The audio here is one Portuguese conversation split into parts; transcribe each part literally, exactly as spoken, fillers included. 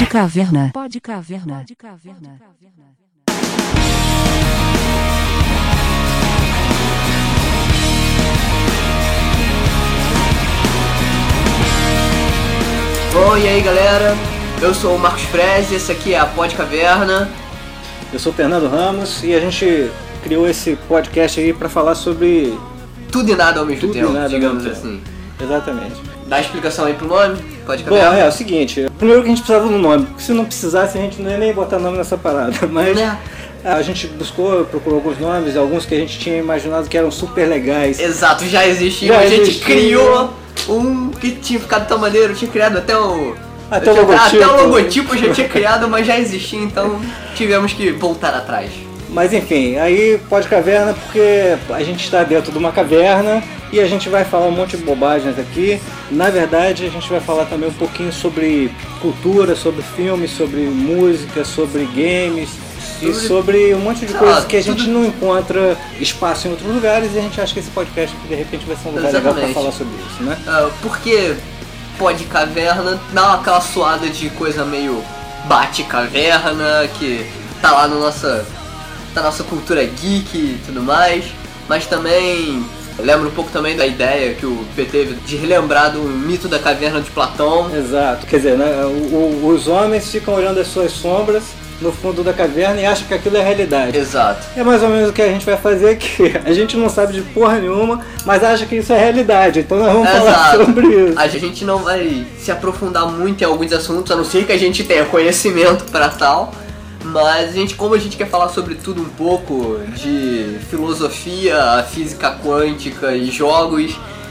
Pode Caverna. Pode Caverna. Pode Caverna. Bom, e aí galera, eu sou o Marcos Freze, esse aqui é a Pode Caverna. Eu sou o Fernando Ramos e a gente criou esse podcast aí pra falar sobre tudo e nada ao mesmo tudo tempo, e nada digamos ao mesmo assim. tempo. Exatamente. Dá explicação aí pro nome? Pode Bom, Caverna? é, é o seguinte, primeiro que a gente precisava do nome, porque se não precisasse a gente não ia nem botar nome nessa parada, mas Né? a gente buscou, procurou alguns nomes, alguns que a gente tinha imaginado que eram super legais. Exato, já existia, Já a gente existia. criou um que tinha ficado tão maneiro, tinha criado até o... Até eu o tinha- logotipo. Até o logotipo já tinha criado, mas já existia, então tivemos que voltar atrás. Mas enfim, aí Pode Caverna porque a gente está dentro de uma caverna e a gente vai falar um monte de bobagens aqui. Na verdade, a gente vai falar também um pouquinho sobre cultura, sobre filmes, sobre música, sobre games e Sobre- sobre um monte de sei coisas lá, que a gente tudo- não encontra espaço em outros lugares e a gente acha que esse podcast de repente vai ser um lugar legal para Exatamente. falar sobre isso, né? Ah, porque Pode Caverna dá aquela suada de coisa meio bate-caverna, que tá lá na nossa, na nossa cultura geek e tudo mais, mas também lembra um pouco também da ideia que o P teve de relembrar do mito da caverna de Platão. Exato, quer dizer, né, o- o- os homens ficam olhando as suas sombras no fundo da caverna e acham que aquilo é realidade. Exato. É mais ou menos o que a gente vai fazer, que a gente não sabe de porra nenhuma, mas acha que isso é realidade, então nós vamos falar Exato. sobre isso. A gente não vai se aprofundar muito em alguns assuntos, a não ser que a gente tenha conhecimento para tal. Mas a gente, como a gente quer falar sobre tudo um pouco, de filosofia, física quântica e jogos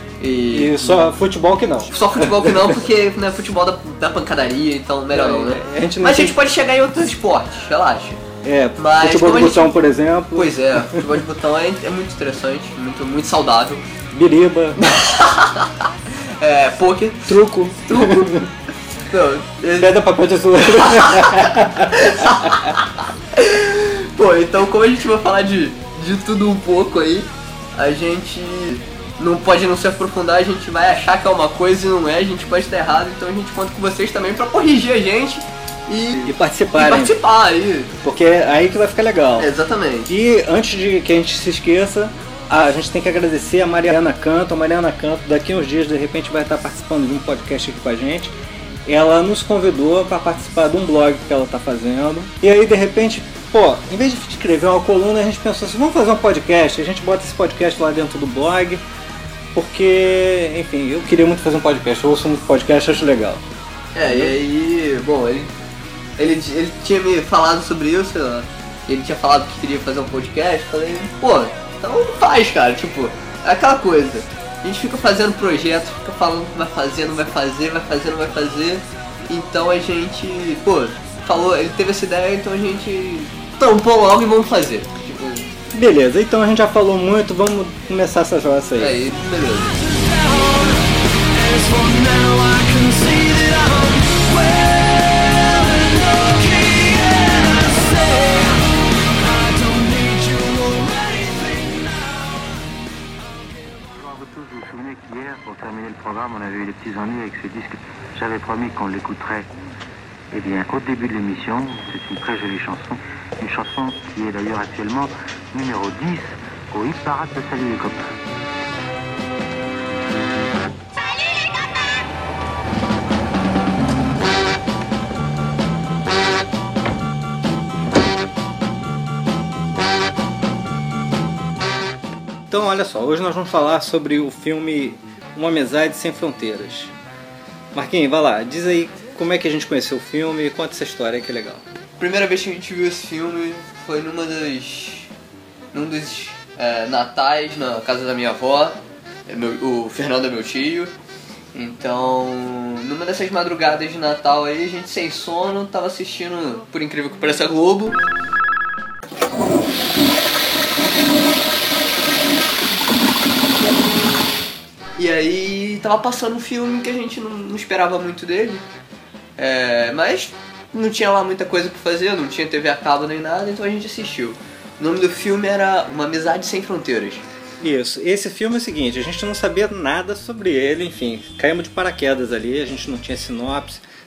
e... E só futebol que não. Só futebol que não, porque né, futebol da, da pancadaria, então melhor não, né? A gente não Mas a tem- gente pode chegar em outros esportes, relaxa. É, Mas futebol como de a gente- botão, por exemplo, Pois é, futebol de botão é, é muito interessante, muito, muito saudável. biriba, É, poker, truco, truco. Não, é- pedra, papel, tesoura. Pô, então como a gente vai falar de, de tudo um pouco aí, a gente não pode não se aprofundar, a gente vai achar que é uma coisa e não é, a gente pode estar errado, então a gente conta com vocês também pra corrigir a gente e, E e participarem, participar aí. porque é aí que vai ficar legal. Exatamente. E antes de que a gente se esqueça, a gente tem que agradecer a Mariana Canto. A Mariana Canto, daqui a uns dias, de repente, vai estar participando de um podcast aqui com a gente. Ela nos convidou para participar de um blog que ela está fazendo. E aí, de repente, pô, em vez de escrever uma coluna, a gente pensou assim, vamos fazer um podcast. A gente bota esse podcast lá dentro do blog, porque, enfim, eu queria muito fazer um podcast. Eu ouço muito podcast, acho legal. É, e aí, bom, ele, ele, ele tinha me falado sobre isso, ó, ele tinha falado que queria fazer um podcast, falei, pô, então faz, cara, tipo, é aquela coisa, a gente fica fazendo projetos, fica falando que vai fazer, não vai fazer, vai fazer, não vai fazer, então a gente, pô, falou, ele teve essa ideia, então a gente tampou logo e vamos fazer, tipo, Beleza, então a gente já falou muito, vamos começar essa jossa aí. aí, beleza. Vous vous souvenez qu'hier, pour terminer le programme, on avait eu des petits ennuis avec ce disque. J'avais promis qu'on l'écouterait. Eh bien, au début de l'émission, c'est une très jolie chanson. Une chanson qui est d'ailleurs actuellement numéro dix au hit parade de Salut les copains. Então, olha só, hoje nós vamos falar sobre o filme Uma Amizade Sem Fronteiras. Marquinhos, vai lá, diz aí como é que a gente conheceu o filme e conta essa história aí que é legal. Primeira vez que a gente viu esse filme foi numa das. num dos é, natais na casa da minha avó. É meu- o Fernando é meu tio. Então, numa dessas madrugadas de Natal aí, a gente sem sono, tava assistindo, por incrível que pareça, Globo. E aí tava passando um filme que a gente não, não esperava muito dele. É, mas não tinha lá muita coisa pra fazer, não tinha T V a cabo nem nada, então a gente assistiu. O nome do filme era Uma Amizade Sem Fronteiras. Isso, esse filme é o seguinte, a gente não sabia nada sobre ele, enfim, caímos de paraquedas ali, a gente não tinha sinopse,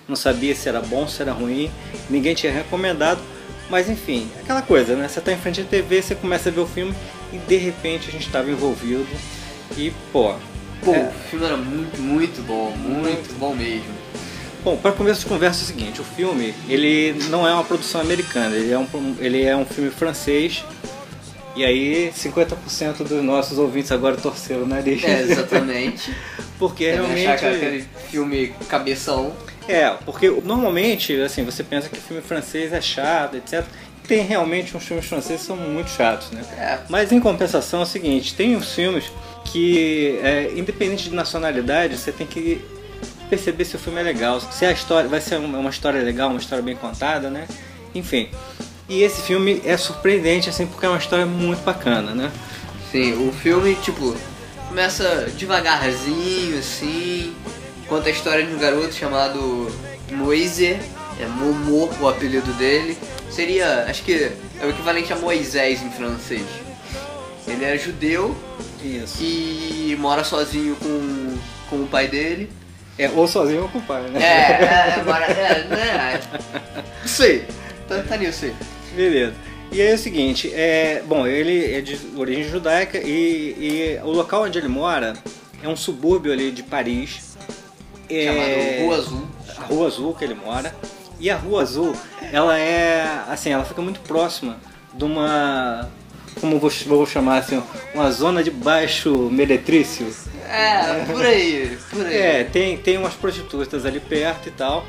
não sabia se era bom, se era ruim, ninguém tinha recomendado, mas enfim, aquela coisa, né? Você tá em frente à T V, você começa a ver o filme e de repente a gente estava envolvido e, pô... Pô, é... o filme era muito, muito bom, muito bom mesmo. Bom, para começo de conversa é o seguinte, o filme, ele não é uma produção americana, ele é um, ele é um filme francês. E aí, cinquenta por cento dos nossos ouvintes agora torceram o nariz. É, exatamente. Porque Deve realmente... achar que é aquele filme cabeção. É, porque normalmente, assim, você pensa que filme francês é chato, etcétera. Tem realmente uns filmes franceses que são muito chatos, né? É. Mas em compensação é o seguinte, tem uns filmes que, é, independente de nacionalidade, você tem que perceber se o filme é legal. Se a história vai ser uma história legal, uma história bem contada, né? Enfim... E esse filme é surpreendente, assim, porque é uma história muito bacana, né? Sim, o filme, tipo, começa devagarzinho, assim, conta a história de um garoto chamado Moise, é Momo o apelido dele. Seria, acho que é o equivalente a Moisés em francês. Ele é judeu. Isso. E mora sozinho com, com o pai dele. É, ou sozinho ou com o pai, né? É, é, mora, é, né? Isso aí, tá, tá nisso aí. Beleza. E aí é o seguinte, é, bom, ele é de origem judaica e, e o local onde ele mora é um subúrbio ali de Paris. É, chamado Rua Azul. A Rua Azul que ele mora. E a Rua Azul, ela é, assim, ela fica muito próxima de uma, como vou, vou chamar assim, uma zona de baixo meretrício. É, por aí, por aí. É, tem, tem umas prostitutas ali perto e tal.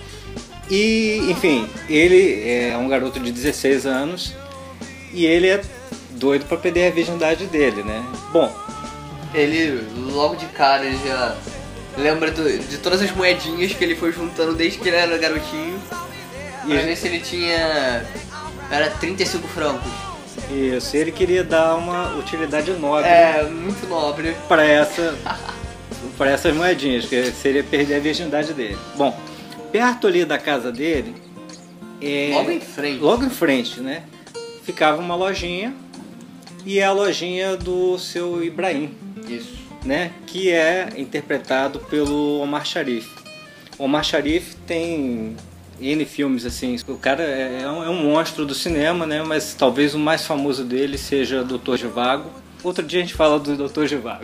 E, enfim, ele é um garoto de dezesseis anos e ele é doido pra perder a virgindade dele, né? Bom, ele logo de cara ele já lembra do, de todas as moedinhas que ele foi juntando desde que ele era garotinho. E pra ver se ele tinha... era trinta e cinco francos. Isso, ele queria dar uma utilidade nobre. É, muito nobre. Para essa, para essas moedinhas, que seria perder a virgindade dele. Bom, perto ali da casa dele... É, logo em frente. Logo em frente, né? Ficava uma lojinha, e é a lojinha do seu Ibrahim. Isso. Né? Que é interpretado pelo Omar Sharif. Omar Sharif tem N filmes, assim. O cara é um, é um monstro do cinema, né? Mas talvez o mais famoso dele seja doutor Zhivago. Outro dia a gente fala do doutor Zhivago.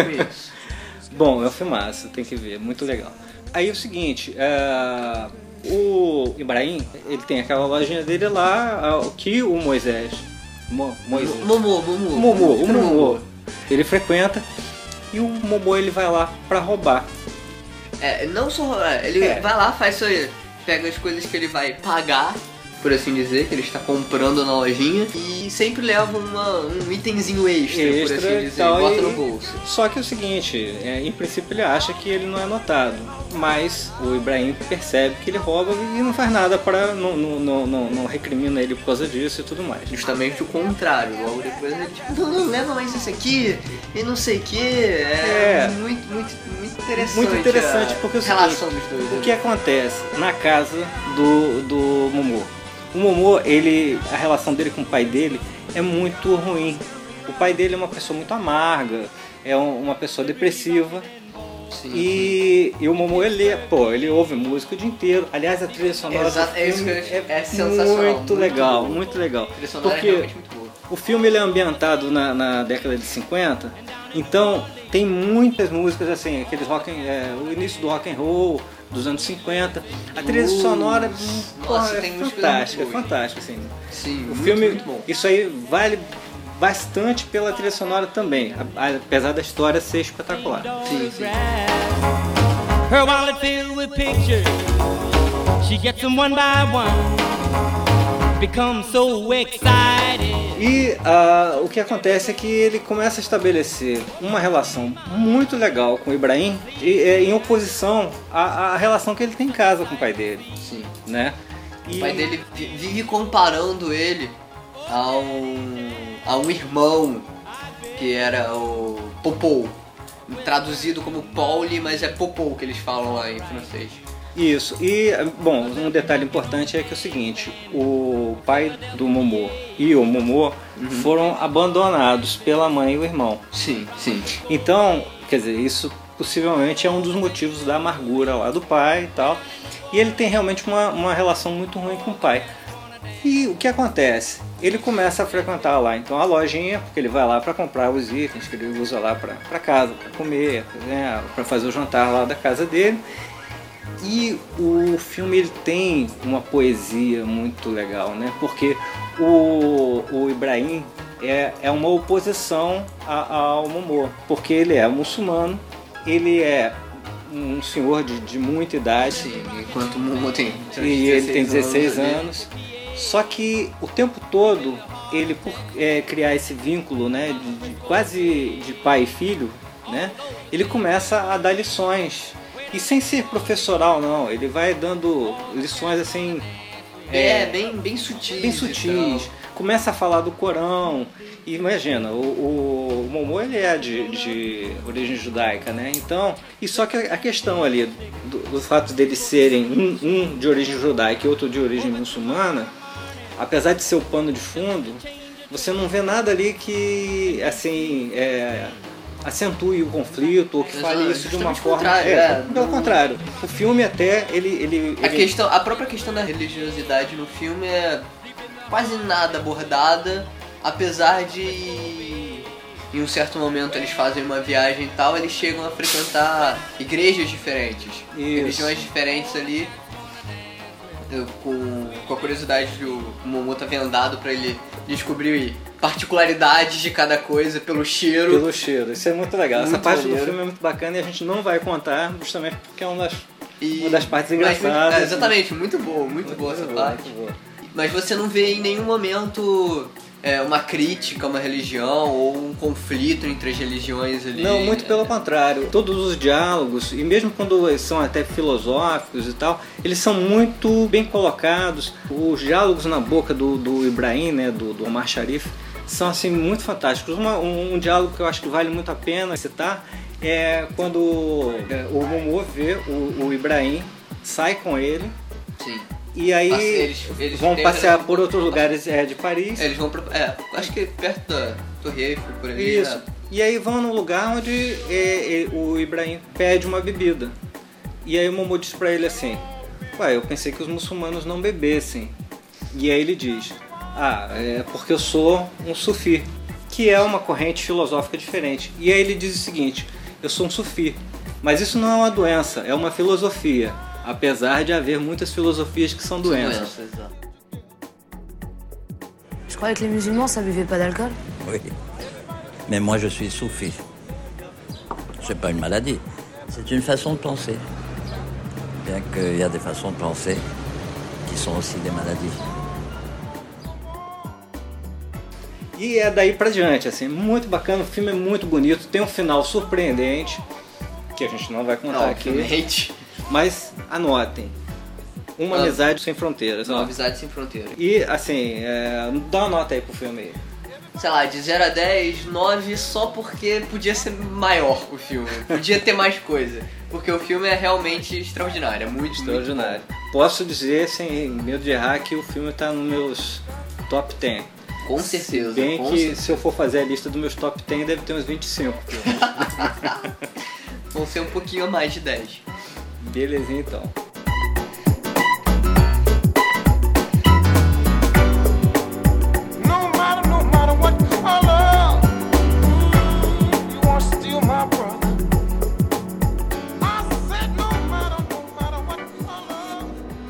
Bom, é um filmaço, tem que ver, muito legal. Aí é o seguinte, é, o Ibrahim, ele tem aquela lojinha dele lá, que o Moisés... Mo, Moisés Momô, Momô. Momô, o Momô. Ele frequenta e o Momô ele vai lá pra roubar. É, não só roubar, ele É. vai lá, faz isso, pega as coisas que ele vai pagar, por assim dizer, que ele está comprando na lojinha, e sempre leva uma, um itemzinho extra, Extra por assim e dizer, tal, e bota e- no bolso. Só que é o seguinte, é, em princípio ele acha que ele não é notado, mas o Ibrahim percebe que ele rouba e não faz nada para não, não, não, não, não recrimina ele por causa disso e tudo mais. Justamente o contrário, logo depois ele tipo, não, não, leva mais isso aqui, e não sei o que, é, É. muito, muito, muito interessante. Muito interessante a porque é o relação seguinte, dos dois. o né? que acontece na casa do, do Momô? O Momô, ele, a relação dele com o pai dele é muito ruim. O pai dele é uma pessoa muito amarga, é um- uma pessoa depressiva. Sim. E, e o Momô, ele, pô, ele ouve música o dia inteiro. Aliás, a trilha sonora Exato, do é isso filme que eu- é é sensacional, muito muito legal, boa. muito legal. A trilha sonora é Porque realmente muito boa. o filme ele é ambientado na, na década de cinquenta, então tem muitas músicas assim, aqueles rock, and- é, o início do rock and roll dos anos cinquenta. A trilha Uh, sonora nossa, porra, é tem músicas fantástica, é muito boas. fantástica assim. Sim, O muito, filme, muito bom. isso aí vale bastante pela trilha sonora também, a- apesar da história ser espetacular. Sim, sim. Her wallet filled with pictures, she gets them one by one, becomes so excited. E ah, o que acontece é que ele começa a estabelecer uma relação muito legal com o Ibrahim e, é, em oposição à, à relação que ele tem em casa com o pai dele, Sim. né? E O pai dele vi- vive comparando ele a um, a um irmão que era o Popou. Traduzido como Pauli, mas é Popou que eles falam lá em francês. Isso, e bom, um detalhe importante é que é o seguinte, o pai do Momô e o Momô foram abandonados pela mãe e o irmão. Sim, sim. Então, quer dizer, isso possivelmente é um dos motivos da amargura lá do pai e tal. E ele tem realmente uma, uma relação muito ruim com o pai. E o que acontece? Ele começa a frequentar lá então a lojinha, porque ele vai lá para comprar os itens que ele usa lá para casa, para comer, né, para fazer o jantar lá da casa dele. E o filme ele tem uma poesia muito legal, né? Porque o, o Ibrahim é, é uma oposição a, ao Momo, porque ele é muçulmano, ele é um senhor de, de muita idade. Sim, enquanto o Momo tem e ele tem dezesseis anos. anos. Só que o tempo todo, ele por é, criar esse vínculo, né, de, de, quase de pai e filho, né, ele começa a dar lições. E sem ser professoral, não. Ele vai dando lições assim... É, é bem, bem sutis. Bem sutis. Começa a falar do Corão. E imagina, o, o, o Momo ele é de, de origem judaica, né? Então, e só que a questão ali do, do fato deles serem um, um de origem judaica e outro de origem muçulmana, apesar de ser o pano de fundo, você não vê nada ali que, assim, é, acentue o conflito ou que fale Exato, isso de uma justamente forma... contrário, É, é. pelo contrário. O filme até, ele... ele, A, ele... questão, a própria questão da religiosidade no filme é quase nada abordada, apesar de em um certo momento eles fazem uma viagem e tal, eles chegam a frequentar igrejas diferentes, Isso. religiões diferentes ali, eu, com, com a curiosidade que o Momo tá vendado pra ele descobrir particularidades de cada coisa pelo cheiro. Pelo cheiro, isso é muito legal. Muito Essa parte maneiro. do filme é muito bacana e a gente não vai contar justamente porque é uma das, E- uma das partes mas, engraçadas. é, exatamente, muito boa, muito, boa essa Muito boa, parte. muito boa. Mas você não vê em nenhum momento é, uma crítica a uma religião ou um conflito entre as religiões ali. Não, muito pelo contrário. Todos os diálogos, e mesmo quando eles são até filosóficos e tal, eles são muito bem colocados. Os diálogos na boca do, do Ibrahim, né, do, do Omar Sharif, são assim muito fantásticos. Uma, um, um diálogo que eu acho que vale muito a pena citar é quando é, o Momo vê o, o Ibrahim, sai com ele. Sim. E aí Passa- eles- eles vão têm passear relação- por outros lugares é, de Paris. Eles vão pra. É, acho que perto da Torre Eiffel, por ali. Isso. né? E aí vão num lugar onde é, é, o Ibrahim pede uma bebida. E aí o Momo diz pra ele assim: ué, eu pensei que os muçulmanos não bebessem. E aí ele diz: ah, é porque eu sou um sufi, que é uma corrente filosófica diferente. E aí ele diz o seguinte: eu sou um sufi, mas isso não é uma doença, é uma filosofia. Apesar de haver muitas filosofias que são doenças. Doença, exato. Je croyais que les musulmans, ça buvait pas d'alcool. Oui. Mais moi, je suis soufi. C'est pas une maladie. C'est une façon de penser. Bien qu'il y a des façons de penser qui sont aussi des maladies. E é daí pra diante, assim, muito bacana, o filme é muito bonito, tem um final surpreendente, que a gente não vai contar Não, aqui, obviamente. mas anotem, Uma Ah. Amizade Sem Fronteiras. Não, Ó. Amizade Sem Fronteira. E assim, é, dá uma nota aí pro filme aí. Sei lá, de zero a dez, nove só porque podia ser maior o filme. Podia ter mais coisa. Porque o filme é realmente extraordinário, é muito, Extraordinário. Posso dizer, sem medo de errar, que o filme tá nos meus top dez. muito bom. Com certeza. Bem com que certeza. se eu for fazer a lista dos meus top dez, deve ter uns vinte e cinco filmes. Vão ser um pouquinho a mais de dez. Belezinha então. No matter, no matter what color, you want to steal my brother. I said no matter, no matter what color.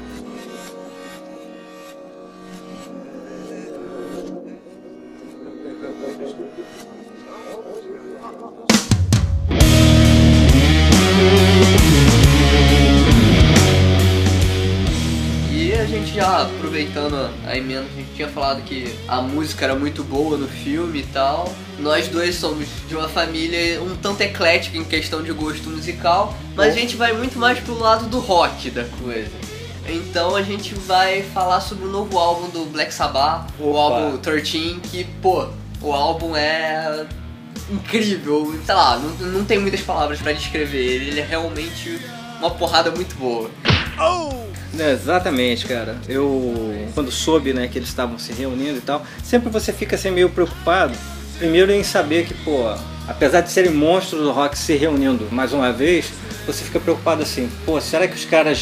E a gente já aproveitando a emenda, a gente tinha falado que a música era muito boa no filme e tal. Nós dois somos de uma família um tanto eclética em questão de gosto musical, mas a gente vai muito mais pro lado do rock da coisa. Então a gente vai falar sobre o novo álbum do Black Sabbath, o Opa. álbum treze, que, pô, o álbum é incrível, sei lá, não, não tem muitas palavras pra descrever ele, ele é realmente uma porrada muito boa. É, exatamente, cara. Eu, quando soube, né, que eles estavam se reunindo e tal, sempre você fica assim meio preocupado. Primeiro em saber que, pô, apesar de serem monstros do rock se reunindo mais uma vez, você fica preocupado assim, pô, será que os caras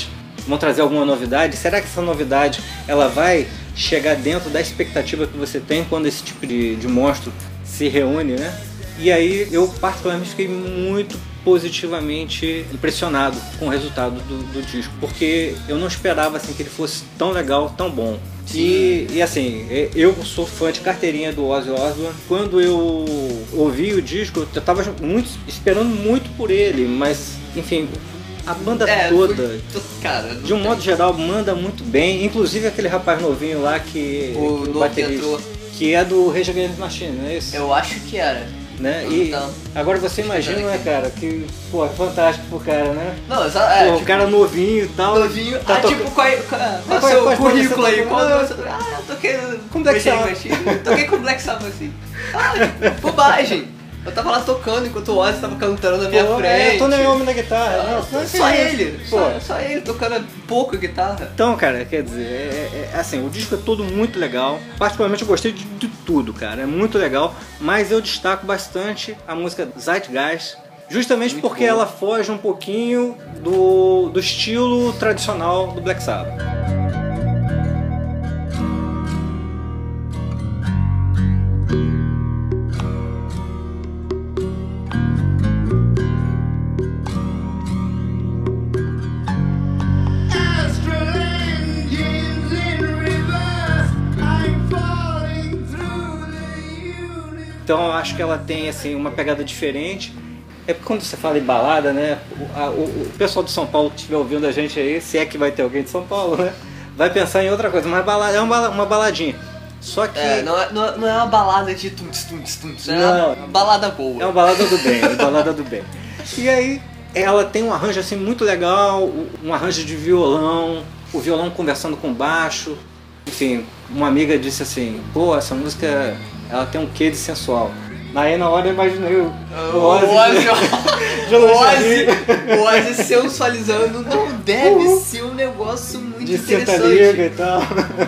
vão trazer alguma novidade. Será que essa novidade ela vai chegar dentro da expectativa que você tem quando esse tipo de, de monstro se reúne, né? E aí eu particularmente fiquei muito positivamente impressionado com o resultado do, do disco, porque eu não esperava assim que ele fosse tão legal, tão bom. E, e assim, eu sou fã de carteirinha do Ozzy Osbourne. Quando eu ouvi o disco, eu tava muito, esperando muito por ele, mas enfim, a banda É, toda, foi- cara, não de um tem- modo geral, manda muito bem. Inclusive aquele rapaz novinho lá que, O que novo baterista, que entrou. que é do Rage Against the Machine, não é isso? Eu acho que era. Né? E Então, agora você imagina, né, cara, que, pô, é fantástico pro cara, né? não, exa- é, Pô, tipo, o cara novinho e tal. novinho. tá ah, toca- tipo, qual é, qual é, qual é o qual- seu quais currículo bandas você aí? tocou? Qual Ah, você... Ah, eu toquei Com Black Rage Sabbath. Against the Machine. Toquei com Black Sabbath, assim. Ah, tipo, bobagem. Eu tava lá tocando enquanto o Ozzy tava cantando na minha Pô, frente. é, Tony Iommi na guitarra. Ah, Não, não é só isso. ele, Pô. só, só ele tocando pouco guitarra. Então, cara, quer dizer, é, é- assim, o disco é todo muito legal. Particularmente eu gostei de, de tudo, cara. É muito legal. Mas eu destaco bastante a música Zeitgeist, justamente Muito porque boa. ela foge um pouquinho do, do estilo tradicional do Black Sabbath. Astral engines in reverse. I'm falling through the universe. Então eu acho que ela tem assim uma pegada diferente. É porque quando você fala em balada, né? O, a- o- o pessoal de São Paulo que estiver ouvindo a gente aí, se é que vai ter alguém de São Paulo, né? Vai pensar em outra coisa, mas balada, é uma, bala- uma baladinha. Só que É, não é, não é- não é uma balada de tum tum tum, é Não. uma balada boa. é uma balada do bem, é uma balada do bem. E aí ela tem um arranjo assim muito legal, um arranjo de violão, o violão conversando com baixo. Enfim, uma amiga disse assim, pô, essa música ela tem um quê de sensual. Aí na hora eu imaginei o O Ozzy, de o lingerie. Ozzy, o Ozzy sensualizando não deve ser um negócio muito de senta-liga interessante. e tal.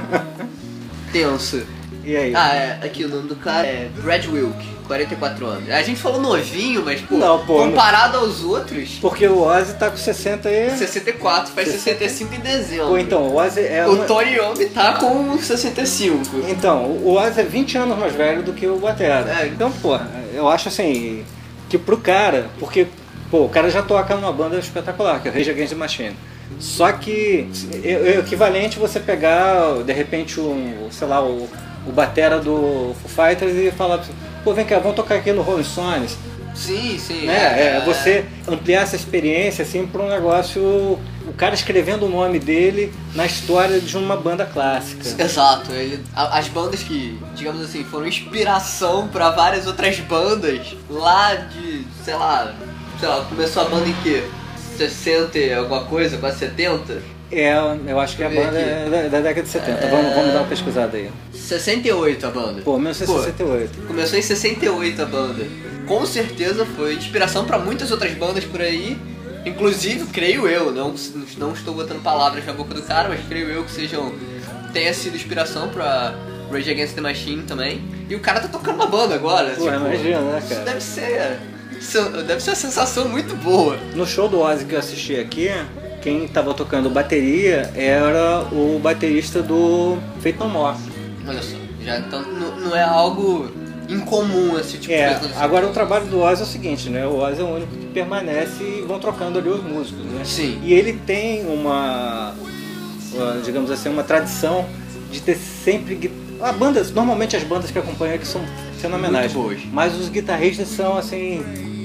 Tenso. E aí? Ah, é, aqui o nome do cara é Brad Wilk, quarenta e quatro anos. A gente falou novinho, mas pô, Não, pô, comparado aos outros, Porque o Ozzy tá com sessenta e... sessenta e quatro, faz sessenta e cinco em dezembro. Pô, então, o Ozzy é O uma... Tony Iommi tá com sessenta e cinco. Então, o Ozzy é vinte anos mais velho do que o Batera. É. Então, pô, eu acho assim, que pro cara, porque, pô, o cara já toca numa banda espetacular, que é o Rage Against the Machine. Só que é, é equivalente você pegar, de repente, um, sei lá, o, o batera do Foo Fighters e falar assim, pô, vem cá, vamos tocar aqui no Rolling Stones. Sim, sim. Né? É, você ampliar essa experiência assim para um negócio, o cara escrevendo o nome dele na história de uma banda clássica. Exato, ele, a- as bandas que, digamos assim, foram inspiração pra várias outras bandas lá de, sei lá, sei lá, começou a banda em que? sessenta e alguma coisa, quase setenta? É, eu acho que a Deixa eu ver banda aqui. é da, da década de setenta. É. Vamos, vamos dar uma pesquisada aí. sessenta e oito a banda. Pô, mil novecentos e sessenta e oito. Começou em sessenta e oito a banda. Com certeza foi inspiração pra muitas outras bandas por aí. Inclusive, creio eu, não, não estou botando palavras na boca do cara, mas creio eu que sejam tenha sido inspiração pra Rage Against the Machine também. E o cara tá tocando na banda agora. Pô, imagina, né, isso cara? deve ser. isso deve ser uma sensação muito boa. No show do Ozzy que eu assisti aqui, quem tava tocando bateria era o baterista do Faith No More. Olha só, já então não, não é algo incomum esse tipo É, de coisa. agora o trabalho do Ozzy é o seguinte, né? O Ozzy é o único que permanece e vão trocando ali os músicos, né? Sim. E ele tem uma, uma, digamos assim, uma tradição de ter sempre gui- a banda, normalmente as bandas que acompanham aqui são fenomenais, Muito boas. mas os guitarristas são assim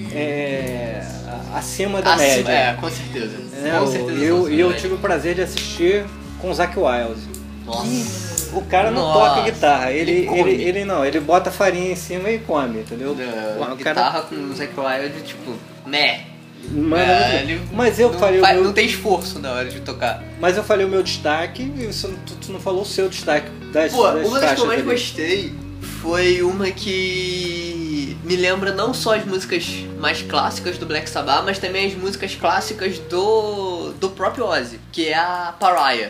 é, acima da Acima- média. É, com certeza. né? Com certeza. E eu, são e eu acima tive o prazer de assistir com o Zac Wild. Nossa. O cara não Nossa, toca guitarra, ele, ele come. ele, ele não, ele bota farinha em cima e come, entendeu? É, Porra, o guitarra cara com o Zac Wild, tipo, né? manda É, muito ele bem. Mas eu não, falei o faz- meu, não tem esforço na hora de tocar. mas eu falei o meu destaque e você não- tu, tu não falou o seu destaque das, Pô, das uma das que eu faixas mais ali. gostei foi uma que me lembra não só as músicas mais clássicas do Black Sabbath, mas também as músicas clássicas do, do próprio Ozzy, que é a Pariah.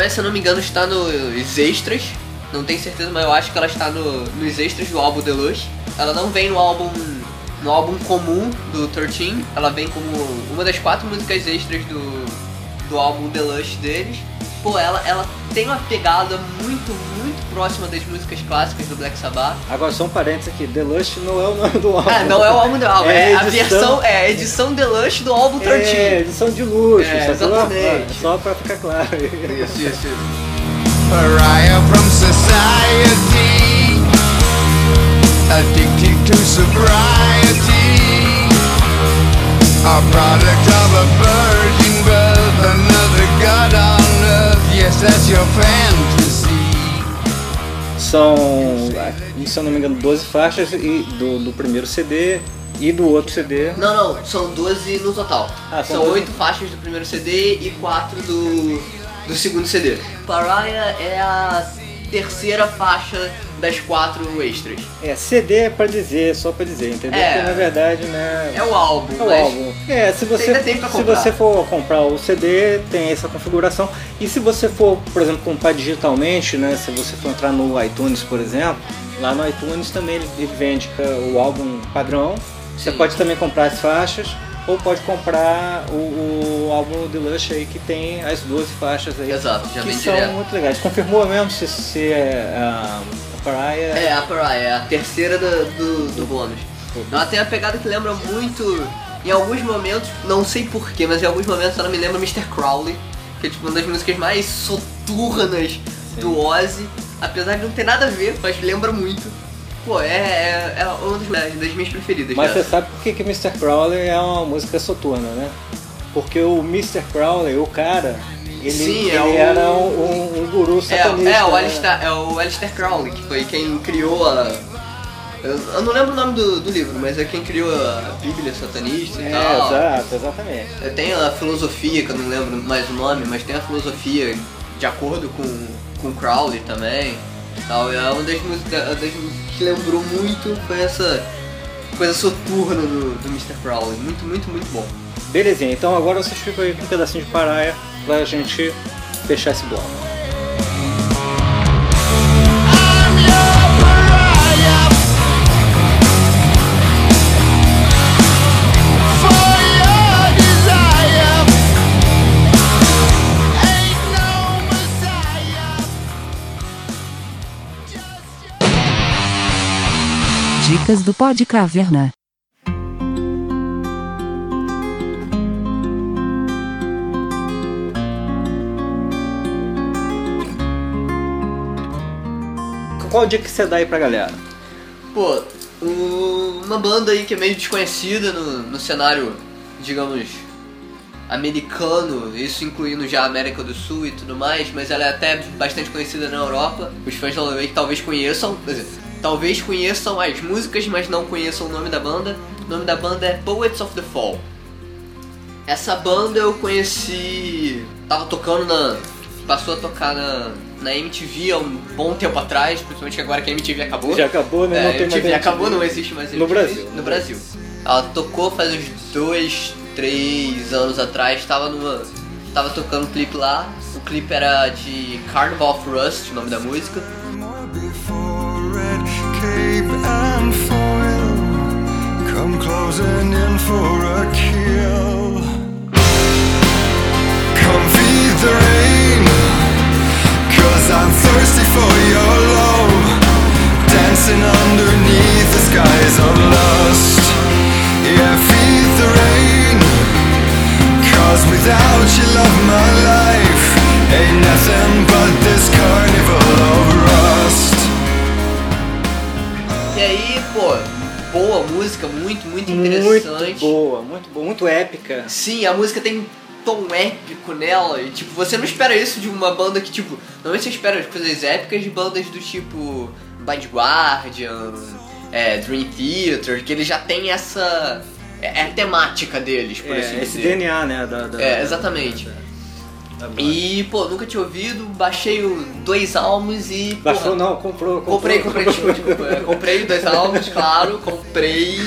Pariah, se eu não me engano, está nos extras. Não tenho certeza, mas eu acho que ela está no, nos extras do álbum Deluxe. Ela não vem no álbum no álbum comum do treze. Ela vem como uma das quatro músicas extras do, do álbum Deluxe deles. Pô, ela, ela tem uma pegada muito, muito próxima das músicas clássicas do Black Sabbath. Agora, só um parênteses aqui, Deluxe não é o nome do álbum. Ah, não é o álbum do álbum, é, É a edição- versão, é a edição Deluxe do álbum treze. É, edição de luxo, É, sacou? exatamente. Só pra ficar claro. Isso, isso, isso. Pariah from society, addicted to sobriety, a product of a virgin birth, another god on earth. Yes, that's your fantasy. São, se eu não me engano, doze faixas e do, do primeiro C D e do outro C D. Não, não, são doze no total. Ah, são são doze. oito faixas do primeiro C D e quatro do, do segundo C D. Pariah é a terceira faixa das quatro extras. É, C D é pra dizer, só pra dizer, entendeu? É. Porque na verdade, né... É o álbum, É o mas álbum. É, se você, ainda tem pra se comprar. você for comprar o C D, tem essa configuração. E se você for, por exemplo, comprar digitalmente, né? Se você for entrar no iTunes, por exemplo, lá no iTunes também ele, ele vende o álbum padrão. Você Sim. pode também comprar as faixas, ou pode comprar o, o álbum Deluxe aí que tem as doze faixas aí. Exato, já que vem são direto. muito legais. Confirmou mesmo se, se é a, a Pariah? É, a Pariah, é a terceira do, do, do bônus. Ela tem uma pegada que lembra muito, em alguns momentos, não sei porquê, mas em alguns momentos ela me lembra mister Crowley, que é tipo uma das músicas mais soturnas do Ozzy, apesar de não ter nada a ver, mas lembra muito. Pô, é, é, é uma das, das minhas preferidas. Mas dessa. você sabe por que que mister Crowley é uma música soturna, né? Porque o mister Crowley, o cara, ele, Sim, é ele o- era um, um guru satanista. É, é, o né? Alistair, é o Alistair Crowley, que foi quem criou a... Eu, eu não lembro o nome do, do livro, mas é quem criou a Bíblia satanista e É, tal. exato, exatamente. Tem a filosofia, que eu não lembro mais o nome, mas tem a filosofia de acordo com, com Crowley também. Tal. É uma das músicas, uma das músicas que lembrou muito foi essa coisa soturna do, do mister Crowley. Muito, muito, muito bom. Belezinha, então agora vocês ficam aí com um pedacinho de Pariah pra gente fechar esse bloco. I'm your pariah, for your desire. Ain't no messiah. Dicas do Pod Caverna. Qual dica que você dá aí pra galera? Pô, o- uma banda aí que é meio desconhecida no, no cenário, digamos, americano, isso incluindo já a América do Sul e tudo mais, mas ela é até bastante conhecida na Europa. Os fãs da Laway talvez conheçam, quer dizer, talvez conheçam as músicas, mas não conheçam o nome da banda. O nome da banda é Poets of the Fall. Essa banda eu conheci, tava tocando na, passou a tocar na, na M T V há um bom tempo atrás, principalmente agora que a M T V acabou. Já acabou, né? É, Não a tem M T mais V M T V. acabou, não existe mais No M T V. Brasil. No Brasil. Ela tocou faz uns dois, três anos atrás, tava numa. Tava tocando um clipe lá. O clipe era de Carnival of Rust, o nome da música. Before red cape and foil come closing in for a kill. Come feed the rain, cause I'm thirsty for your love. Dancing underneath the skies of lust. Yeah, feed the rain, cause without you love my life ain't nothing but this carnival of rust. E aí, pô, boa música, muito, muito interessante. Muito boa, muito boa, muito épica. Sim, a música tem um tom épico nela. E tipo, você não espera isso de uma banda que, tipo, normalmente você espera as coisas épicas de bandas do tipo Blind Guardian, é, Dream Theater, que eles já tem essa. É, é a temática deles, por assim É, esse dizer. D N A, né? Da, da- É, exatamente. da- da banda. E, pô, nunca tinha ouvido, baixei o dois álbuns e. Baixou porra, não, comprou, comprou. Comprei, comprei, desculpa, desculpa. É, comprei dois álbuns, claro, comprei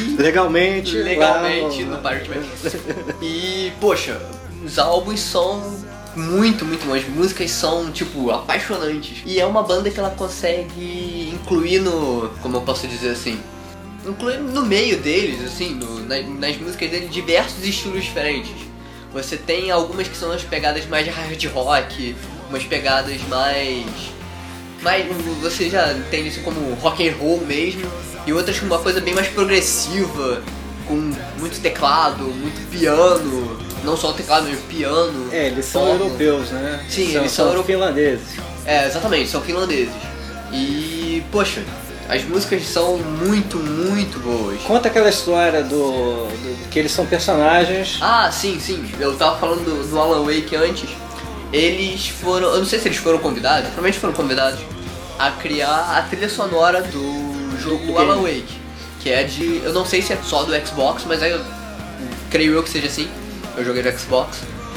Legalmente. legalmente lá no Pirate Bay. E, poxa, os álbuns são muito, muito bom. As músicas são, tipo, apaixonantes. E é uma banda que ela consegue incluir no... como eu posso dizer assim? Incluir no meio deles, assim, no, nas, nas músicas deles, diversos estilos diferentes. Você tem algumas que são as pegadas mais hard rock, umas pegadas mais... mais você já entende isso como rock and roll mesmo. E outras com uma coisa bem mais progressiva, com muito teclado, muito piano. Não só o teclado, mas o piano. É, eles são toca. europeus, né? Sim, são, eles são, são euro... finlandeses. É, exatamente, são finlandeses. E, poxa, as músicas são muito, muito boas. Conta aquela história do, do que eles são personagens. Ah, sim, sim. Eu tava falando do, do Alan Wake antes. Eles foram, eu não sei se eles foram convidados, provavelmente foram convidados a criar a trilha sonora do jogo Do Alan game. Wake, que é de, eu não sei se é só do Xbox, mas aí eu creio eu que seja assim. Eu joguei no Xbox.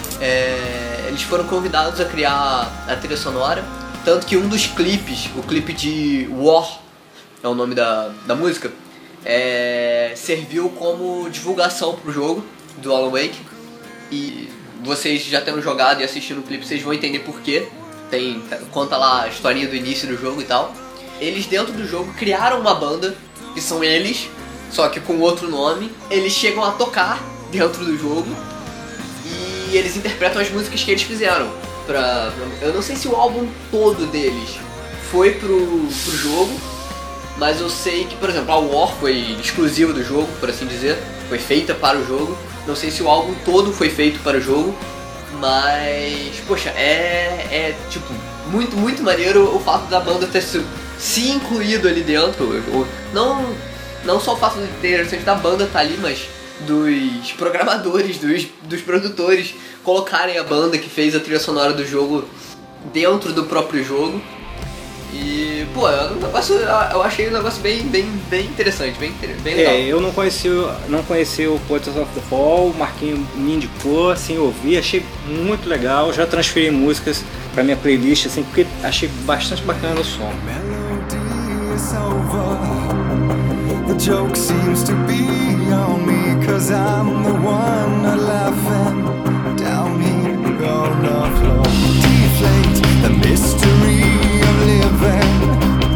É, eles foram convidados a criar a trilha sonora, tanto que um dos clipes, o clipe de War, é o nome da, da música, é, serviu como divulgação pro jogo do Alan Wake. E vocês já tendo jogado e assistindo o clipe, vocês vão entender por quê. Tem, conta lá a historinha do início do jogo e tal. Eles dentro do jogo criaram uma banda, que são eles, só que com outro nome. Eles chegam a tocar dentro do jogo e eles interpretam as músicas que eles fizeram. Pra, pra, eu não sei se o álbum todo deles foi pro, pro jogo, mas eu sei que, por exemplo, a War foi exclusiva do jogo, por assim dizer, foi feita para o jogo. Não sei se o álbum todo foi feito para o jogo, mas, poxa, é, é tipo, muito, muito maneiro o fato da banda ter se, se incluído ali dentro. Não, não só o fato de ter da banda estar ali, mas dos programadores, dos, dos produtores colocarem a banda que fez a trilha sonora do jogo dentro do próprio jogo. E, pô, é um negócio, eu achei um negócio bem, bem, bem interessante, bem, bem legal. É, eu não conheci, não conheci o Poets of the Fall, o Marquinho me indicou, assim, eu ouvi, achei muito legal, já transferi músicas pra minha playlist, assim, porque achei bastante bacana o som. Melody is over. The joke seems to be on me, 'cause I'm the one laughing down here on the floor. Deflate the mystery of living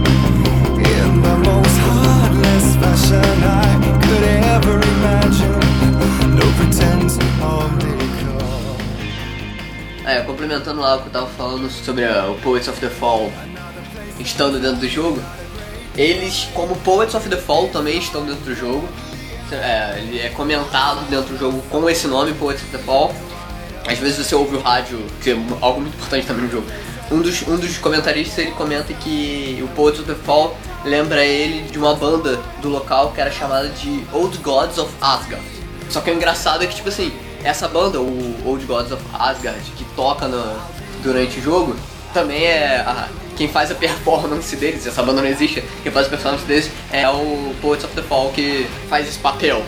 in the most heartless fashion I could ever imagine. No pretense of decor. É, complementando lá o que eu tava falando sobre a, o Poets of the Fall estando dentro do jogo, eles, como Poets of the Fall, também estão dentro do jogo. É, ele é comentado dentro do jogo com esse nome, Poets of the Fall. Às vezes você ouve o rádio, que é algo muito importante também no jogo. Um dos, um dos comentaristas, ele comenta que o Poets of the Fall lembra ele de uma banda do local que era chamada de Old Gods of Asgard. Só que o engraçado é que, tipo assim, essa banda, o Old Gods of Asgard, que toca no, durante o jogo, também é a, quem faz a performance deles. Essa banda não existe, quem faz a performance deles é o Poets of the Fall, que faz esse papel.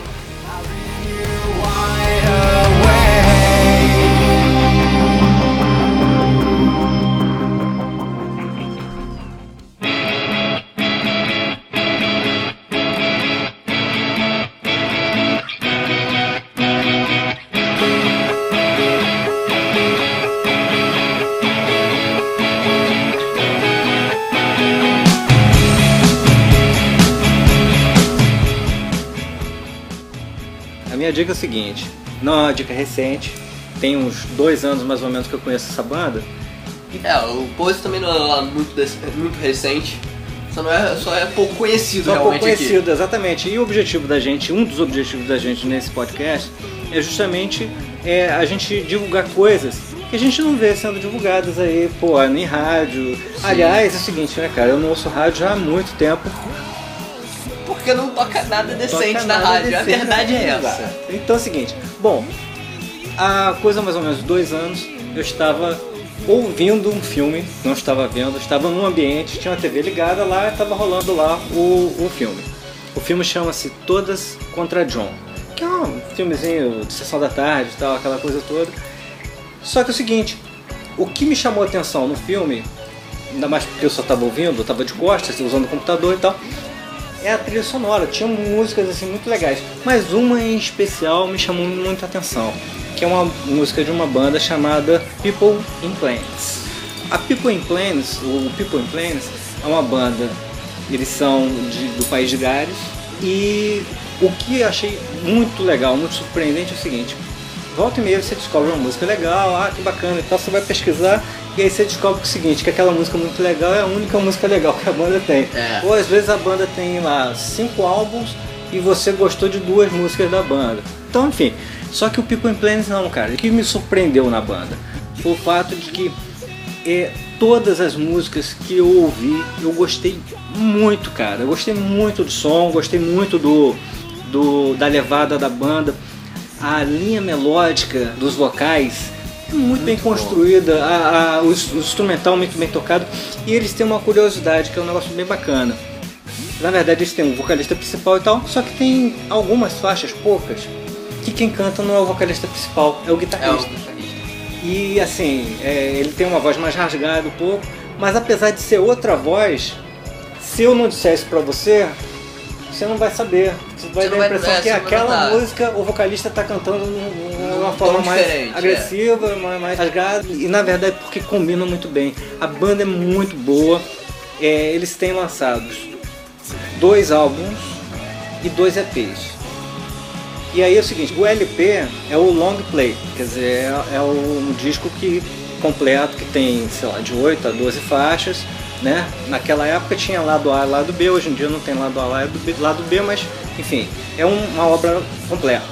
A dica é o seguinte, não é uma dica recente, tem uns dois anos mais ou menos que eu conheço essa banda. É, o Poets também não é muito, muito recente, só, não é, só é pouco conhecido só realmente pouco conhecido, aqui. Exatamente. E o objetivo da gente, um dos objetivos da gente nesse podcast é justamente é, a gente divulgar coisas que a gente não vê sendo divulgadas aí, pô, nem rádio. Sim. Aliás, é o seguinte, né, cara, eu não ouço rádio já há muito tempo. Porque não toca nada decente toca na nada rádio, decente, a verdade é essa. Exato. Então é o seguinte, bom, há coisa mais ou menos dois anos eu estava ouvindo um filme, não estava vendo, estava num ambiente, tinha uma T V ligada lá e estava rolando lá o, o filme. O filme chama-se Todas contra John, que é um filmezinho de sessão da tarde e tal, aquela coisa toda. Só que é o seguinte, o que me chamou a atenção no filme, ainda mais porque eu só estava ouvindo, eu estava de costas, usando o computador e tal, é a trilha sonora. Tinha músicas assim muito legais, mas uma em especial me chamou muita atenção, que é uma música de uma banda chamada People in Planes. A People in Planes, o People in Planes é uma banda, eles são de, do país de Gales, e o que eu achei muito legal, muito surpreendente é o seguinte: volta e meia você descobre uma música legal, ah, que bacana, então você vai pesquisar e aí você descobre o seguinte, que aquela música muito legal é a única música legal que a banda tem. É. Ou às vezes a banda tem lá cinco álbuns e você gostou de duas músicas da banda. Então, enfim, só que o People in Planes não, cara. O que me surpreendeu na banda foi o fato de que é, todas as músicas que eu ouvi, eu gostei muito, cara. Eu gostei muito do som, gostei muito do, do da levada da banda. A linha melódica dos vocais é muito, muito bem bom. construída, a, a, o, o instrumental muito bem tocado. E eles têm uma curiosidade, que é um negócio bem bacana. Na verdade eles têm um vocalista principal e tal, só que tem algumas faixas, poucas, que quem canta não é o vocalista principal, é o guitarrista. É o guitarrista. E assim, é, ele tem uma voz mais rasgada um pouco, mas apesar de ser outra voz, se eu não disser isso pra você, você não vai saber. Você vai você dar a impressão vai, que aquela música o vocalista tá cantando de uma forma mais agressiva, é. mais, mais rasgada. E na verdade porque combina muito bem. A banda é muito boa, é, eles têm lançados dois álbuns e dois E Pês. E aí é o seguinte, o L P é o long play, quer dizer, é, é um disco que, completo, que tem, sei lá, de oito a doze faixas, né? Naquela época tinha lado A e lado B, hoje em dia não tem lado A e lado B, lado B, mas enfim, é um, uma obra completa.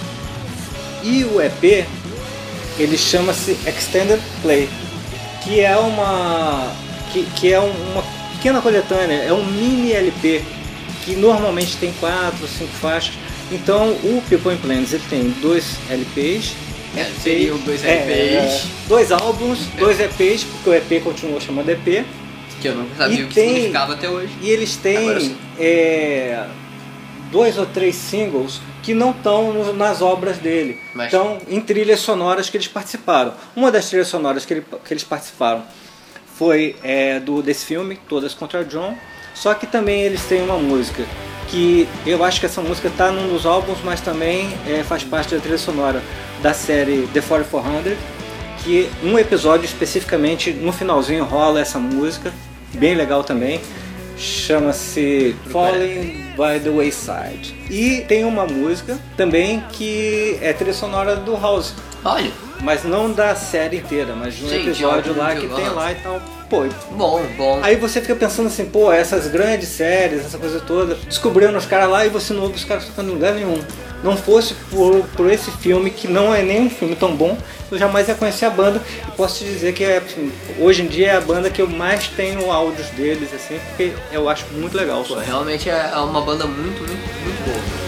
E o E P, ele chama-se Extended Play, que é uma, que, que é uma pequena coletânea, é um mini L P, que normalmente tem quatro, cinco faixas. Então o People in Planes ele tem dois L Pês, é, seriam dois L Pês, é, é, dois álbuns, é. dois E Pês, porque o E P continua chamando E P. Que eu não sabia e o que tem, significava até hoje. E eles têm é, dois ou três singles que não estão nas obras dele. Mas... Então, em trilhas sonoras que eles participaram. Uma das trilhas sonoras que, ele, que eles participaram foi é, do, desse filme, Todas contra John. Só que também eles têm uma música que eu acho que essa música está num dos álbuns, mas também é, faz parte da trilha sonora da série The forty four hundred, que um episódio especificamente no finalzinho rola essa música, bem legal também, chama-se Falling by the Wayside. E tem uma música também que é trilha sonora do House. Olha! Mas não da série inteira, mas de um Sim, episódio lá que tem lá e tal. Pô, bom, bom. Aí você fica pensando assim, pô, essas grandes séries, essa coisa toda, descobriram os caras lá e você não ouve os caras tocando em lugar nenhum. Não fosse por, por esse filme, que não é nem um filme tão bom, eu jamais ia conhecer a banda. E posso te dizer que é, assim, hoje em dia é a banda que eu mais tenho áudios deles, assim, porque eu acho muito legal. Pô, realmente é uma banda muito, muito, muito boa.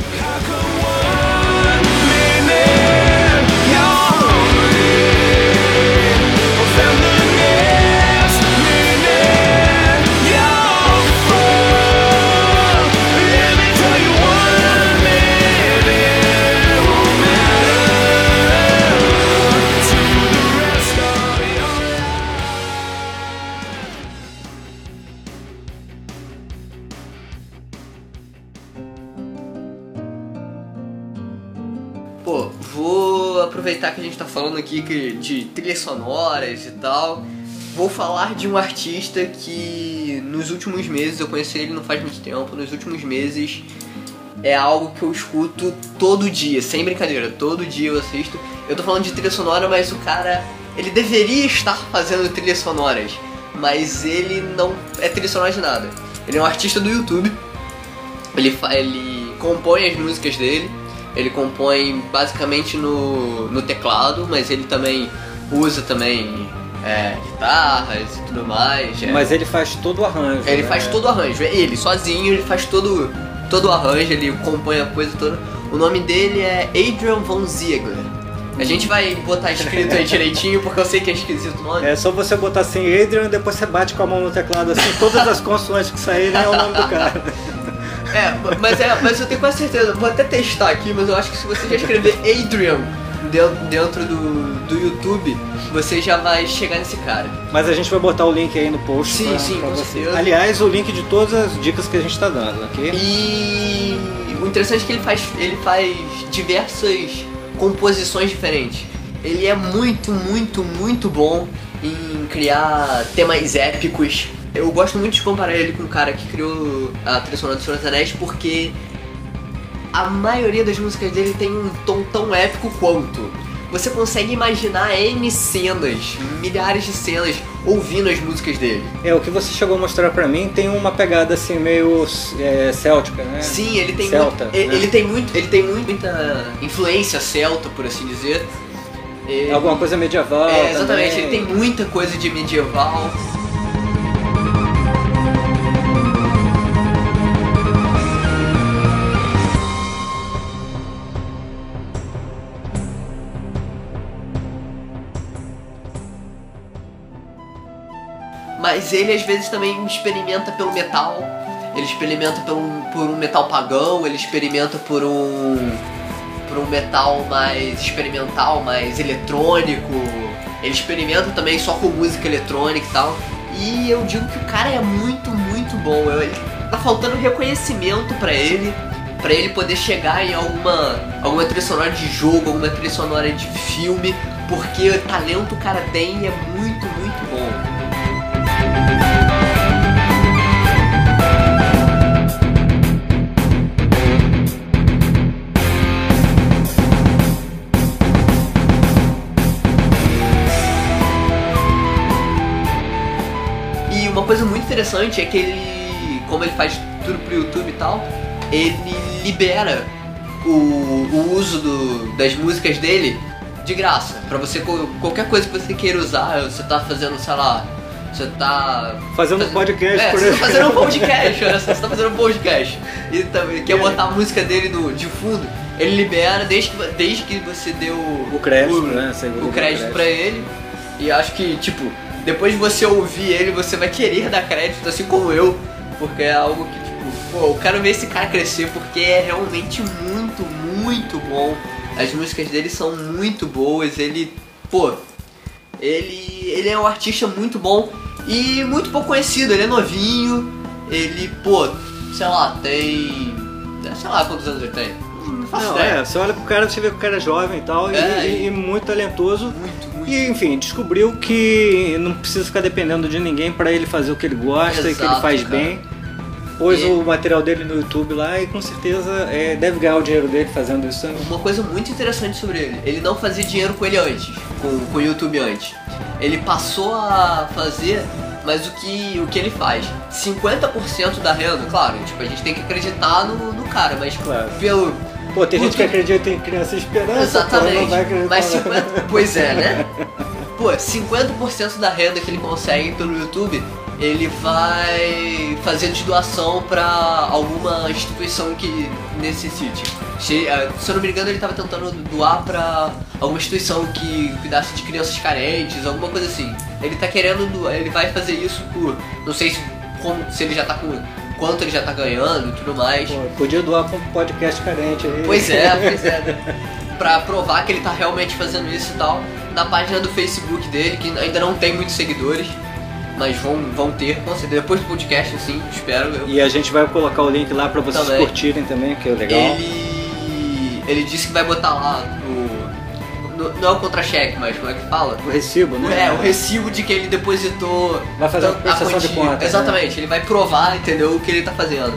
Pô, vou aproveitar que a gente tá falando aqui de trilhas sonoras e tal. Vou falar de um artista que nos últimos meses, eu conheci ele não faz muito tempo, nos últimos meses é algo que eu escuto todo dia, sem brincadeira, todo dia eu assisto. Eu tô falando de trilha sonora, mas o cara, ele deveria estar fazendo trilhas sonoras, mas ele não é trilha sonora de nada. Ele é um artista do YouTube, ele, ele compõe as músicas dele. Ele compõe basicamente no, no teclado, mas ele também usa também é, guitarras e tudo mais. É. Mas ele faz todo o arranjo. Ele né? faz todo o arranjo. Ele, sozinho, ele faz todo, todo o arranjo, ele compõe a coisa toda. O nome dele é Adrian Von Ziegler. A gente vai botar escrito aí direitinho, porque eu sei que é esquisito o nome. É só você botar assim, Adrian, depois você bate com a mão no teclado assim, todas as consoantes que saírem é o nome do cara. É, mas, é, mas eu tenho quase certeza, vou até testar aqui, mas eu acho que se você já escrever Adrian dentro, dentro do, do YouTube, você já vai chegar nesse cara. Mas a gente vai botar o link aí no post. Sim, pra, sim, pra com você. certeza. Aliás, o link de todas as dicas que a gente tá dando, ok? E o interessante é que ele faz, ele faz diversas composições diferentes. ele é muito, muito, muito bom em criar temas épicos. Eu gosto muito de comparar ele com o cara que criou a trilha sonora do Senhor dos Anéis, porque a maioria das músicas dele tem um tom tão épico quanto. Você consegue imaginar N cenas, milhares de cenas, ouvindo as músicas dele. É, o que você chegou a mostrar pra mim tem uma pegada assim meio é, céltica, né? Sim, ele tem Celta, muito, ele, né? ele tem muito, ele tem muita influência celta, por assim dizer. Ele, Alguma coisa medieval. É, exatamente, também. ele tem muita coisa de medieval. Mas ele às vezes também experimenta pelo metal, ele experimenta por um, por um metal pagão, ele experimenta por um, por um metal mais experimental, mais eletrônico, ele experimenta também só com música eletrônica e tal. E eu digo que o cara é muito, muito bom. Eu, ele, tá faltando reconhecimento pra ele, pra ele poder chegar em alguma, alguma trilha sonora de jogo, alguma trilha sonora de filme, porque o talento o cara tem e é muito, muito bom. E uma coisa muito interessante é que ele, como ele faz tudo pro YouTube e tal, ele libera o, o uso do, das músicas dele de graça. Pra você, qualquer coisa que você queira usar, você tá fazendo, sei lá, você tá... Fazendo um podcast, é, por você exemplo. tá fazendo um podcast, olha só, você tá fazendo um podcast. E tá, quer botar a música dele no, de fundo, ele libera desde que, desde que você deu O crédito, o, né? o crédito pra ele. E acho que, tipo, depois de você ouvir ele, você vai querer dar crédito, assim como eu, porque é algo que, tipo, pô, eu quero ver esse cara crescer, porque é realmente muito, muito bom. As músicas dele são muito boas, ele, pô, ele, ele é um artista muito bom e muito pouco conhecido, ele é novinho, ele, pô, sei lá, tem, sei lá quantos anos ele tem, não faço Não, ideia. é, você olha pro cara, você vê que o cara é jovem e tal, É, e, e- e muito talentoso. Muito, muito. E enfim, descobriu que não precisa ficar dependendo de ninguém pra ele fazer o que ele gosta e que ele Exato, faz cara. bem. Pôs E- o material dele no YouTube lá e com certeza é, deve ganhar o dinheiro dele fazendo isso também. Uma coisa muito interessante sobre ele, ele não fazia dinheiro com ele antes, com, com o YouTube antes. Ele passou a fazer, mas o que, o que ele faz? cinquenta por cento da renda, claro, tipo, a gente tem que acreditar no, no cara, mas Claro. pelo... Pô, tem gente porque- que acredita em criança esperança, pô, não Exatamente, vai acreditar. mas cinquenta... Pois é, né? Pô, cinquenta por cento da renda que ele consegue pelo YouTube, ele vai fazer de doação pra alguma instituição que necessite. Se, eh, se eu não me engano, ele tava tentando doar pra alguma instituição que cuidasse de crianças carentes, alguma coisa assim. Ele tá querendo doar, ele vai fazer isso por... Não sei se, como, se ele já tá com... Quanto ele já tá ganhando e tudo mais. Pô, podia doar pra um podcast carente aí. Pois é, pois é. né? Pra provar que ele tá realmente fazendo isso e tal. Na página do Facebook dele, que ainda não tem muitos seguidores, mas vão, vão ter, com certeza. Depois do podcast, assim, espero eu. E a gente vai colocar o link lá pra vocês Também. curtirem também, que é legal. Ele. Ele disse que vai botar lá no. no- não é o contra-cheque, mas como é que fala? O recibo, né? É, o recibo de que ele depositou. Vai fazer uma tanto- prestação de quantia. contas, Exatamente, ele vai provar, entendeu, o que ele tá fazendo.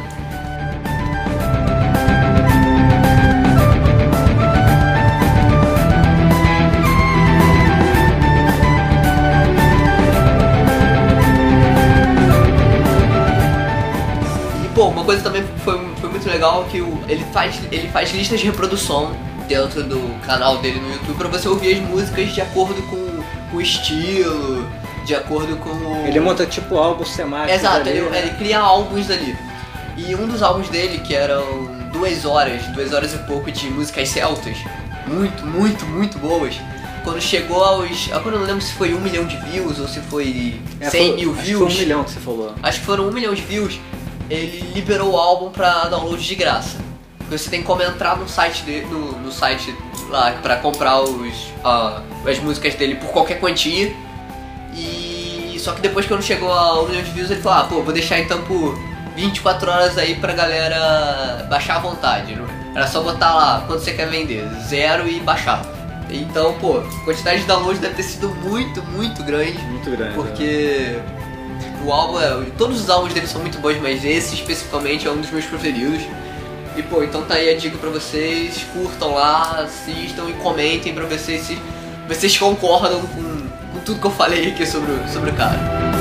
E pô, uma coisa também foi, foi muito legal que o, ele, faz, ele faz listas de reprodução dentro do canal dele no YouTube pra você ouvir as músicas de acordo com, com o estilo, de acordo com o... Ele monta tipo álbuns temáticos. Exato, ali, ele, né? ele cria álbuns ali. E um dos álbuns dele, que eram duas horas, duas horas e pouco de músicas celtas, muito, muito, muito boas, quando chegou aos... Agora eu não lembro se foi um milhão de views ou se foi É, cem foi- mil acho que views. Foi um milhão que você falou. Acho que foram um milhão de views. Ele liberou o álbum pra download de graça. Você tem como entrar no site dele, no, no site lá pra comprar os, ah, as músicas dele por qualquer quantia. E só que depois quando chegou a um milhão de views ele falou, ah, pô, vou deixar então por vinte e quatro horas aí pra galera baixar à vontade. Não? Era só botar lá quanto você quer vender, zero e baixar. Então, pô, a quantidade de downloads deve ter sido muito, muito grande. Muito grande. Porque o álbum, é, todos os álbuns dele são muito bons, mas esse especificamente é um dos meus preferidos. E pô, então tá aí a dica pra vocês, curtam lá, assistam e comentem pra ver se se vocês concordam com, com tudo que eu falei aqui sobre, o- sobre o cara.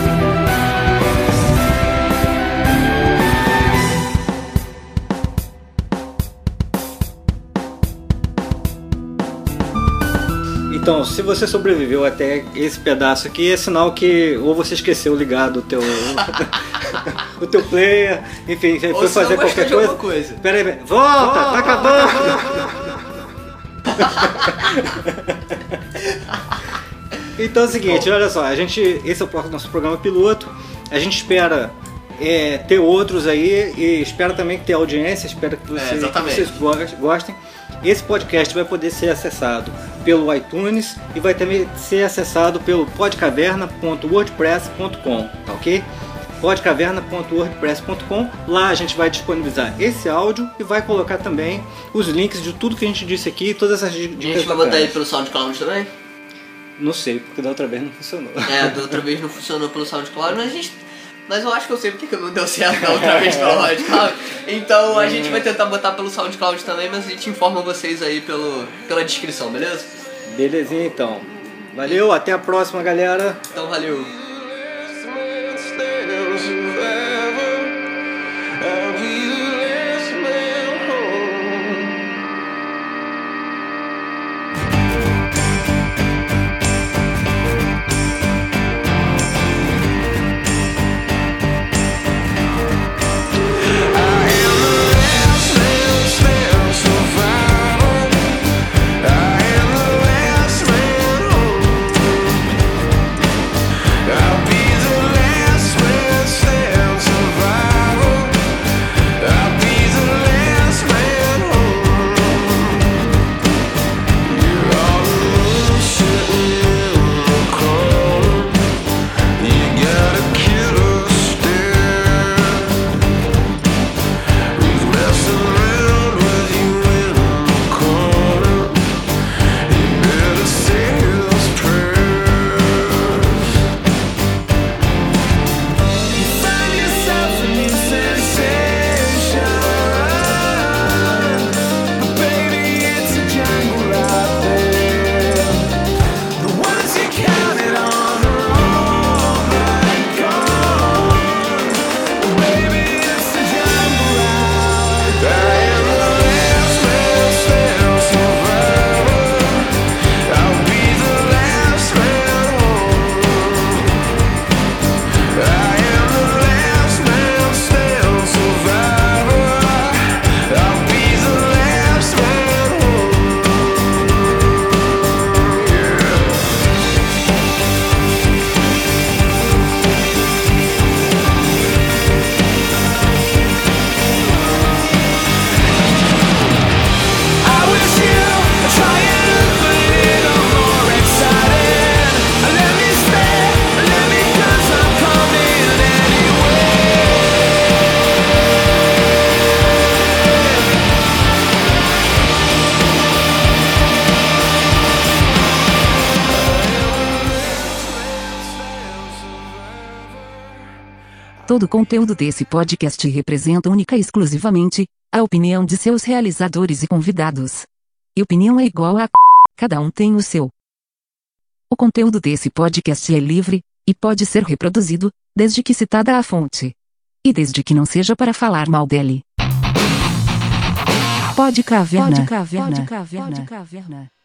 Então, se você sobreviveu até esse pedaço aqui, é sinal que ou você esqueceu ligado o teu o teu player, enfim, você Ou foi se não fazer gostou qualquer de coisa. alguma coisa. Pera aí, volta, volta, tá acabando. Então é o seguinte, olha só, a gente, esse é o nosso programa piloto. A gente espera é, ter outros aí e espera também ter audiência, espero que, você, É, que exatamente. vocês gos- gostem. Esse podcast vai poder ser acessado pelo iTunes e vai também ser acessado pelo podcaverna ponto wordpress ponto com, tá ok? podcaverna ponto wordpress ponto com. Lá a gente vai disponibilizar esse áudio e vai colocar também os links de tudo que a gente disse aqui, todas essas di- A dicas. gente vai botar aí bacanas. pelo SoundCloud também? Não sei, porque da outra vez não funcionou. É, da outra vez não funcionou pelo SoundCloud, mas a gente. Mas eu acho que eu sei porque que não deu certo da outra vez pelo SoundCloud. Então a gente vai tentar botar pelo SoundCloud também, mas a gente informa vocês aí pelo, pela descrição, beleza? Belezinha então. Valeu, até a próxima, galera. Então valeu. Todo o conteúdo desse podcast representa única e exclusivamente a opinião de seus realizadores e convidados. E opinião é igual a cada um tem o seu. O conteúdo desse podcast é livre e pode ser reproduzido, desde que citada a fonte. E desde que não seja para falar mal dele. Podcaverna. Podcaverna. Podcaverna. Podcaverna.